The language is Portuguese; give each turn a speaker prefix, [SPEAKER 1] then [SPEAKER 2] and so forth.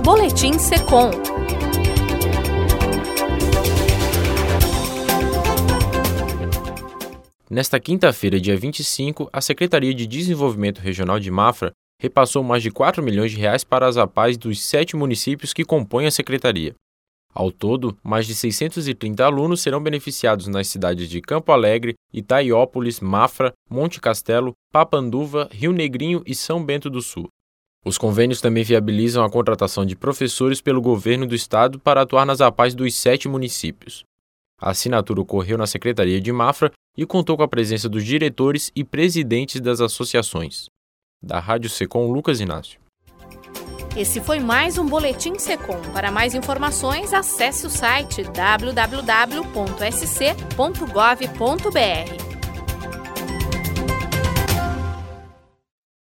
[SPEAKER 1] Boletim Secom.
[SPEAKER 2] Nesta quinta-feira, dia 25, a Secretaria de Desenvolvimento Regional de Mafra repassou mais de R$ 4 milhões para as APAES dos 7 municípios que compõem a secretaria. Ao todo, mais de 630 alunos serão beneficiados nas cidades de Campo Alegre, Itaiópolis, Mafra, Monte Castelo, Papanduva, Rio Negrinho e São Bento do Sul. Os convênios também viabilizam a contratação de professores pelo governo do estado para atuar nas APAES dos 7 municípios. A assinatura ocorreu na Secretaria de Mafra e contou com a presença dos diretores e presidentes das associações. Da Rádio Secom, Lucas Inácio.
[SPEAKER 1] Esse foi mais um Boletim Secom. Para mais informações, acesse o site www.sc.gov.br.